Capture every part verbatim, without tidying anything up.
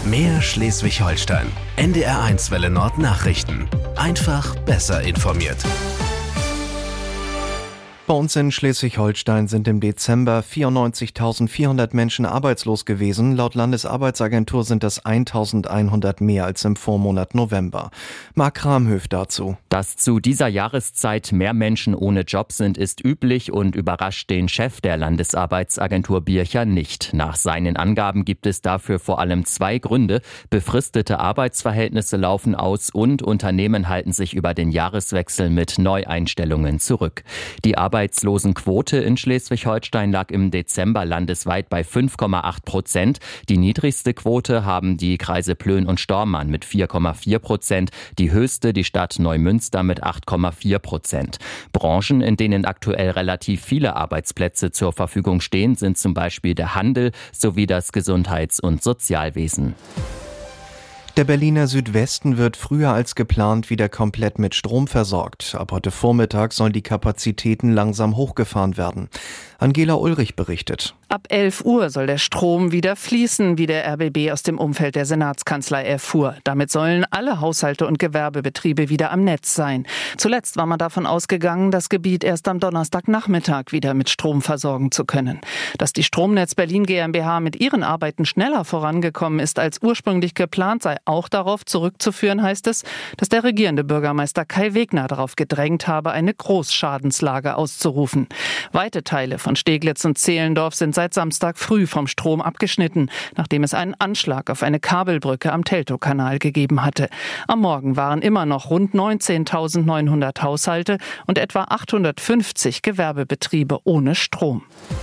Mehr Schleswig-Holstein. N D R eins Welle Nord Nachrichten. Einfach besser informiert. Bei uns in Schleswig-Holstein sind im Dezember vierundneunzigtausendvierhundert Menschen arbeitslos gewesen. Laut Landesarbeitsagentur sind das eintausendeinhundert mehr als im Vormonat November. Marc Kramhöf dazu. Dass zu dieser Jahreszeit mehr Menschen ohne Job sind, ist üblich und überrascht den Chef der Landesarbeitsagentur Bircher nicht. Nach seinen Angaben gibt es dafür vor allem zwei Gründe. Befristete Arbeitsverhältnisse laufen aus und Unternehmen halten sich über den Jahreswechsel mit Neueinstellungen zurück. Die Arbeitslosenquote in Schleswig-Holstein lag im Dezember landesweit bei fünf Komma acht Prozent. Die niedrigste Quote haben die Kreise Plön und Stormarn mit vier Komma vier Prozent, die höchste die Stadt Neumünster mit acht Komma vier Prozent. Branchen, in denen aktuell relativ viele Arbeitsplätze zur Verfügung stehen, sind zum Beispiel der Handel sowie das Gesundheits- und Sozialwesen. Der Berliner Südwesten wird früher als geplant wieder komplett mit Strom versorgt. Ab heute Vormittag sollen die Kapazitäten langsam hochgefahren werden. Angela Ulrich berichtet. Ab elf Uhr soll der Strom wieder fließen, wie der R B B aus dem Umfeld der Senatskanzlei erfuhr. Damit sollen alle Haushalte und Gewerbebetriebe wieder am Netz sein. Zuletzt war man davon ausgegangen, das Gebiet erst am Donnerstagnachmittag wieder mit Strom versorgen zu können. Dass die Stromnetz Berlin GmbH mit ihren Arbeiten schneller vorangekommen ist als ursprünglich geplant, sei auch darauf zurückzuführen, heißt es, dass der regierende Bürgermeister Kai Wegner darauf gedrängt habe, eine Großschadenslage auszurufen. Weite Teile von Steglitz und Zehlendorf sind seit Samstag früh vom Strom abgeschnitten, nachdem es einen Anschlag auf eine Kabelbrücke am Teltowkanal gegeben hatte. Am Morgen waren immer noch rund neunzehntausendneunhundert Haushalte und etwa achthundertfünfzig Gewerbebetriebe ohne Strom.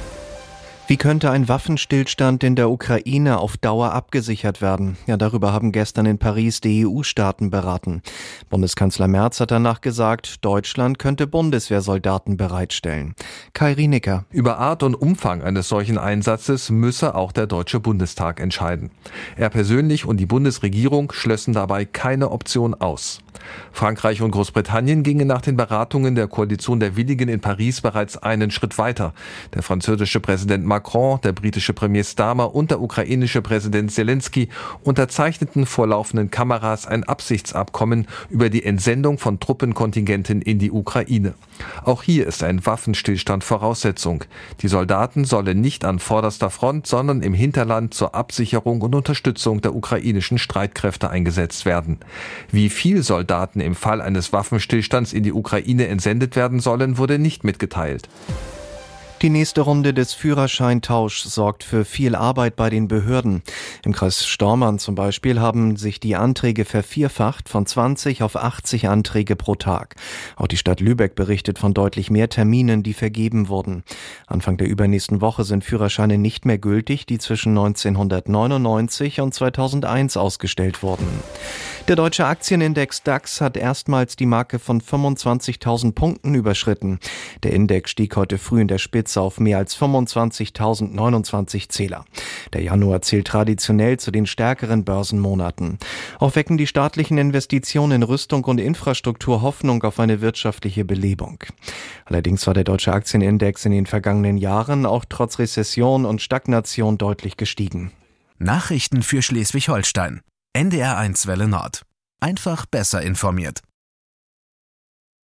Wie könnte ein Waffenstillstand in der Ukraine auf Dauer abgesichert werden? Ja, darüber haben gestern in Paris die E U-Staaten beraten. Bundeskanzler Merz hat danach gesagt, Deutschland könnte Bundeswehrsoldaten bereitstellen. Kai Rienecker. Über Art und Umfang eines solchen Einsatzes müsse auch der Deutsche Bundestag entscheiden. Er persönlich und die Bundesregierung schlössen dabei keine Option aus. Frankreich und Großbritannien gingen nach den Beratungen der Koalition der Willigen in Paris bereits einen Schritt weiter. Der französische Präsident Macron, der britische Premier Starmer und der ukrainische Präsident Zelensky unterzeichneten vor laufenden Kameras ein Absichtsabkommen über die Entsendung von Truppenkontingenten in die Ukraine. Auch hier ist ein Waffenstillstand Voraussetzung. Die Soldaten sollen nicht an vorderster Front, sondern im Hinterland zur Absicherung und Unterstützung der ukrainischen Streitkräfte eingesetzt werden. Wie viel Soldaten im Fall eines Waffenstillstands in die Ukraine entsendet werden sollen, wurde nicht mitgeteilt. Die nächste Runde des Führerscheintauschs sorgt für viel Arbeit bei den Behörden. Im Kreis Stormarn zum Beispiel haben sich die Anträge vervierfacht, von zwanzig auf achtzig Anträge pro Tag. Auch die Stadt Lübeck berichtet von deutlich mehr Terminen, die vergeben wurden. Anfang der übernächsten Woche sind Führerscheine nicht mehr gültig, die zwischen neunzehnhundertneunundneunzig und zweitausendeins ausgestellt wurden. Der deutsche Aktienindex DAX hat erstmals die Marke von fünfundzwanzigtausend Punkten überschritten. Der Index stieg heute früh in der Spitze auf mehr als fünfundzwanzigtausendneunundzwanzig Zähler. Der Januar zählt traditionell zu den stärkeren Börsenmonaten. Auch wecken die staatlichen Investitionen in Rüstung und Infrastruktur Hoffnung auf eine wirtschaftliche Belebung. Allerdings war der deutsche Aktienindex in den vergangenen Jahren auch trotz Rezession und Stagnation deutlich gestiegen. Nachrichten für Schleswig-Holstein. N D R eins Welle Nord. Einfach besser informiert.